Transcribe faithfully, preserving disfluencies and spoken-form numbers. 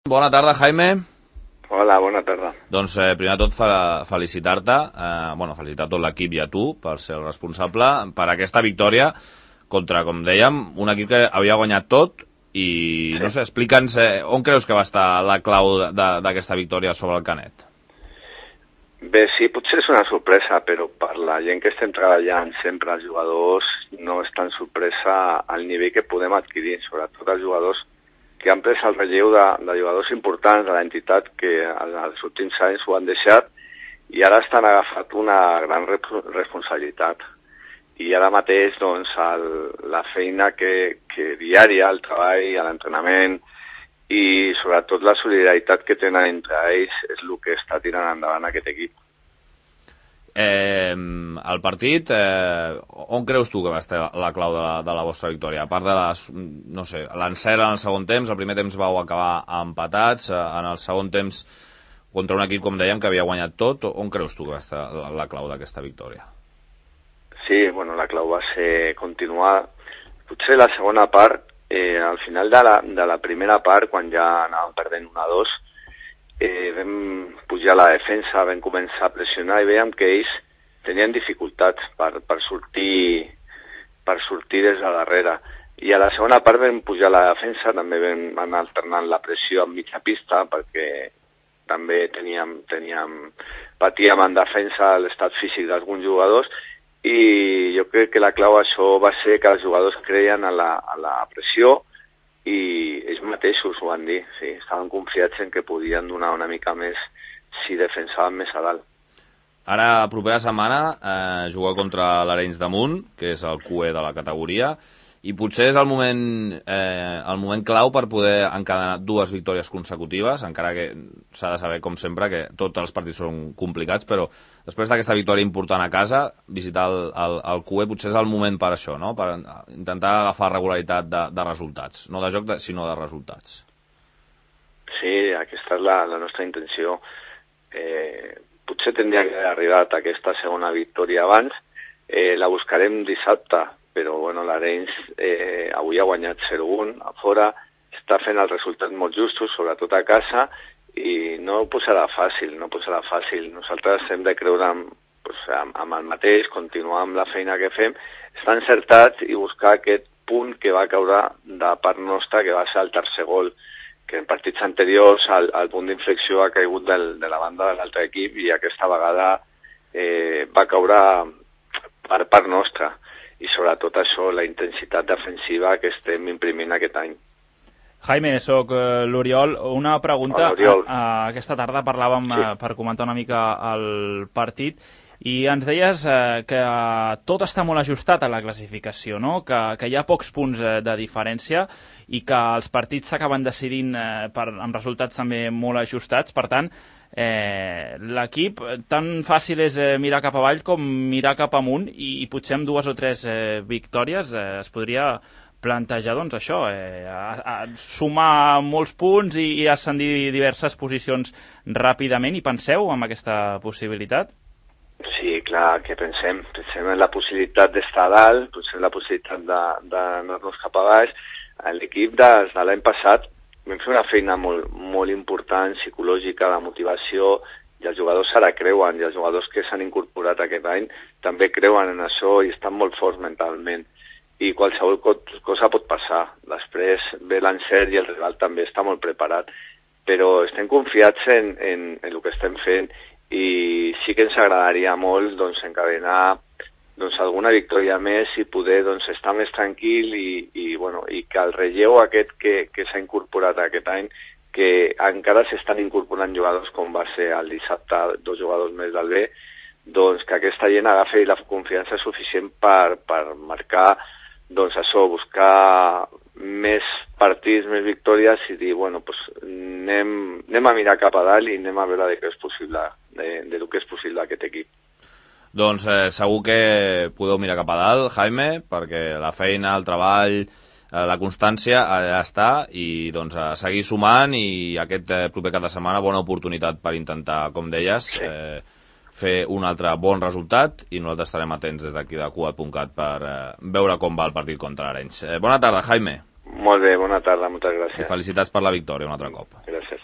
Bona tarda, Jaime. Hola, bona tarda. Doncs eh, primer de tot fe- felicitar-te, eh, bueno, felicitar tot l'equip i a tu per ser el responsable per aquesta victòria contra, com dèiem, un equip que havia guanyat tot i, sí. no sé, explica'ns eh, on creus que va estar la clau d'aquesta victòria sobre el Canet? Bé, sí, potser és una sorpresa, però per la gent que estem treballant sempre, els jugadors, no és tan sorpresa al nivell que podem adquirir, sobretot els jugadors que han pres el relleu de, de jugadors importants de l'entitat que els últims anys ho han deixat i ara estan agafat una gran rep responsabilitat. I ara mateix, doncs, el, la feina que, que diària, el treball, l'entrenament i sobretot la solidaritat que tenen entre ells és el que està tirant endavant aquest equip. Eh, el partit, eh, on creus tu que va estar la clau de la, de la vostra victòria? A part de les, no sé, l'encert en el segon temps, el primer temps vau acabar empatats, en el segon temps contra un equip, com dèiem, que havia guanyat tot, on creus tu que va estar la, la clau d'aquesta victòria? Sí, bueno, la clau va ser continuar. Potser la segona part, eh, al final de la, de la primera part, quan ja anàvem perdent un a dos, Eh, vam pujar la defensa, vam començar a pressionar i veiem que ells tenien dificultats per, per, sortir, per sortir des de darrere. I a la segona part vam pujar la defensa, també vam anar alternant la pressió en mitja pista perquè també teníem, teníem, patíem en defensa l'estat físic d'alguns jugadors i jo crec que la clau això va ser que els jugadors creien a la, a la pressió i ells mateixos ho van dir, sí, estaven confiats en que podien donar una mica més si defensaven més a dalt. Ara, propera setmana, eh, jugar contra l'Arenys de Munt, que és el Q E de la categoria, i potser és el moment, eh, el moment clau per poder encadenar dues victòries consecutives, encara que s'ha de saber, com sempre, que tots els partits són complicats, però després d'aquesta victòria important a casa, visitar el, el, el Q E potser és el moment per això, no? Per intentar agafar regularitat de, de resultats, no de joc, de, sinó de resultats. Sí, aquesta és la, la nostra intenció. Eh, potser tindria que haver arribat a aquesta segona victòria abans, eh, la buscarem dissabte, però bueno, l'Arenys eh, avui ha guanyat zero un a fora, està fent els resultats molt justos, sobretot a casa, i no posarà fàcil, no posarà fàcil. Nosaltres hem de creure en, pues, amb, amb el mateix, continuar amb la feina que fem, estar encertats i buscar aquest punt que va caure de part nostra, que va ser el tercer gol, que en partits anteriors el, el punt d'inflexió ha caigut del, de la banda de l'altre equip i aquesta vegada eh, va caure per part nostra. I sobretot això, la intensitat defensiva que estem imprimint aquest any. Jaime, soc uh, l'Oriol. Una pregunta. Hola, a, a, aquesta tarda parlàvem sí. uh, per comentar una mica el partit i ens deies uh, que tot està molt ajustat a la classificació, no? que, que hi ha pocs punts uh, de diferència i que els partits s'acaben decidint uh, per, amb resultats també molt ajustats. Per tant, Eh, l'equip tan fàcil és eh, mirar cap avall com mirar cap amunt i, i potser amb dues o tres eh, victòries eh, es podria plantejar doncs això, eh, a, a sumar molts punts i, i ascendir diverses posicions ràpidament. I penseu en aquesta possibilitat? Sí, clar, que pensem pensem en la possibilitat d'estar a dalt, pensem en la possibilitat d'anar-nos cap a baix. L'equip des de l'any passat vam fer una feina molt, molt important, psicològica, de motivació, i els jugadors ara creuen, i els jugadors que s'han incorporat aquest any també creuen en això i estan molt forts mentalment. I qualsevol cosa pot passar. Després ve l'encert i el rival també està molt preparat. Però estem confiats en, en, en el que estem fent i sí que ens agradaria molt doncs, encadenar doncs, alguna victòria més i poder doncs, estar més tranquil i, i, bueno, i que el relleu aquest que, que s'ha incorporat aquest any, que encara s'estan incorporant jugadors com va ser el dissabte, dos jugadors més del B, doncs que aquesta gent agafi la confiança suficient per, per marcar doncs això, buscar més partits, més victòries i dir, bueno, pues, anem, anem a mirar cap a dalt i anem a veure de què és possible, de, de lo que és possible aquest equip. Doncs eh, segur que podeu mirar cap a dalt, Jaime, perquè la feina, el treball, eh, la constància allà està i doncs a seguir sumant i aquest eh, proper cap de setmana bona oportunitat per intentar, com deies, sí. eh, fer un altre bon resultat i nosaltres estarem atents des d'aquí de Cugat punt cat per eh, veure com va el partit contra l'Arenys. Eh, bona tarda, Jaime. Molt bé, bona tarda, moltes gràcies. I felicitats per la victòria un altre cop. Gràcies.